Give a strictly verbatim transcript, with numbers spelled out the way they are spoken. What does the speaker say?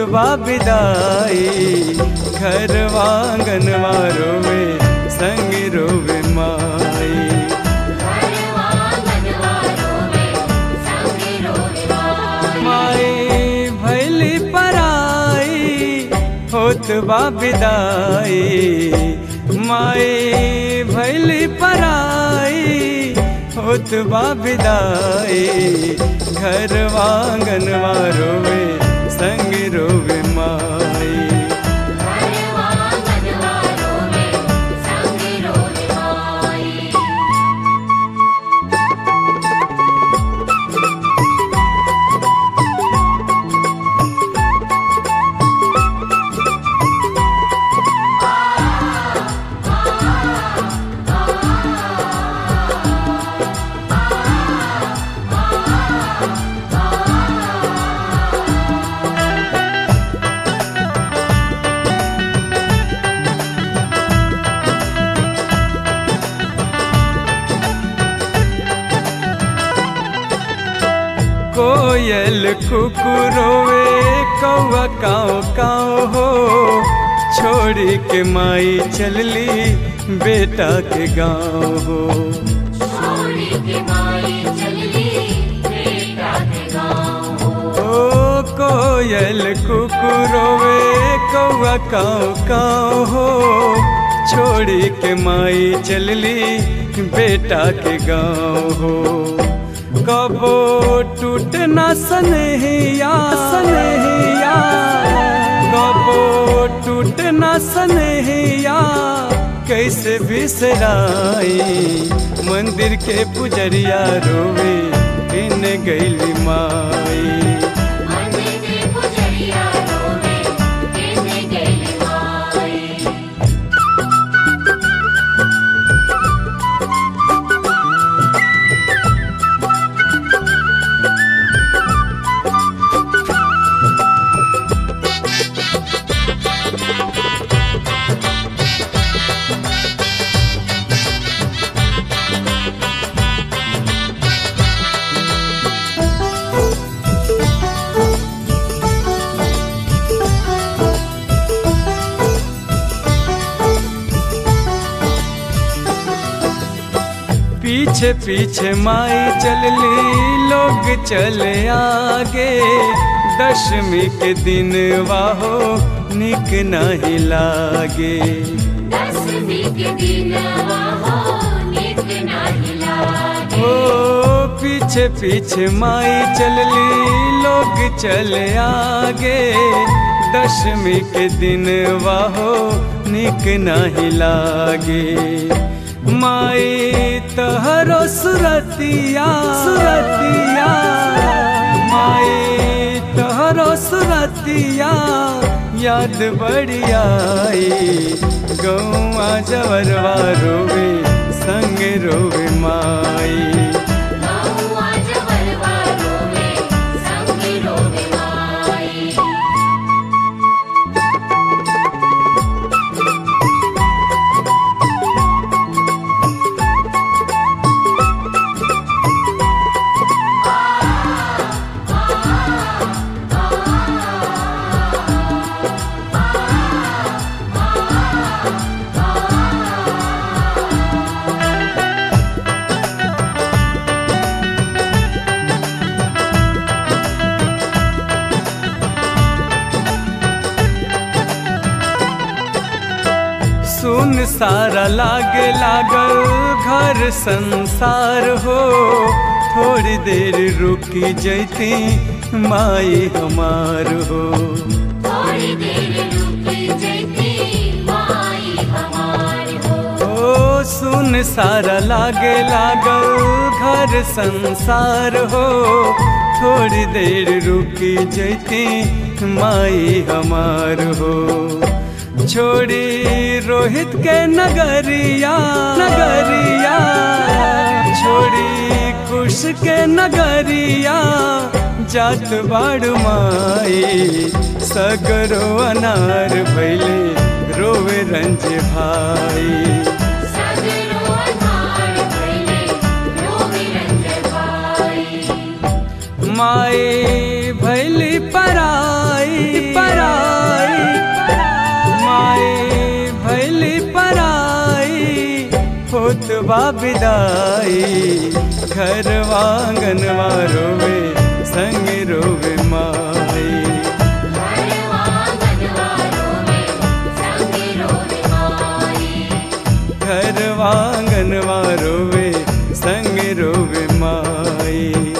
बा विदाई, घर आंगनवा रोवे संग रोवे माई। माई भैली पराई होत बा विदाई, माई भैली पराई होत बा विदाई, घर आंगनवा रोवे संग रोवे माई। कोयल कुकुरोवे कौवा काओ काओ हो, छोड़ी के माई चलली बेटा के गाँव हो। छोड़ी के माई चलली बेटा के गाँव हो। ओ कोयल कुकुरोवे कौवा काओ काओ हो, छोड़ी के माई चलली बेटा के गाँव हो। कबो टूट न सनहिया सनहिया, कबो टूट न सनहिया, कैसे बिसराई मंदिर के पुजरिया रोवे इन गईली माई। पीछे पीछे माई चलली लोग चले आगे, दशमी के दिन वाहो निक नहीं लागे। दशमी के दिन वाहो निक नहीं लागे। ओ पीछे पीछे माई चलली लोग चले आगे, दशमी के दिन वाहो निक नहीं लागे। माई तहरो सुरतिया सुरतिया, माई तहरो सुरतिया याद बड़ी आई, गौआ जवरवा रोवे संग रोवे माई। सुन सारा लागे लागल घर संसार हो, थोड़ी देर रुकी जैती माई हमार हो। थोड़ी देर रुकी जैती माई हमार हो। ओ सुन सारा लागे लागल घर संसार हो, थोड़ी देर रुकी जैती माई हमार हो। छोड़ी रोहित के नगरिया नगरिया, छोड़ी कुश के नगरिया, जात बाड़ माई सगरो अनार भैले रोवे रंज भाई। सगरो अनार भैले रोवे रंज भाई। माई भैली पराई पराई, बा विदाई, घर आंगनवा रोवे संग रोवे माई। घर आंगनवा रोवे संग रोवे माई।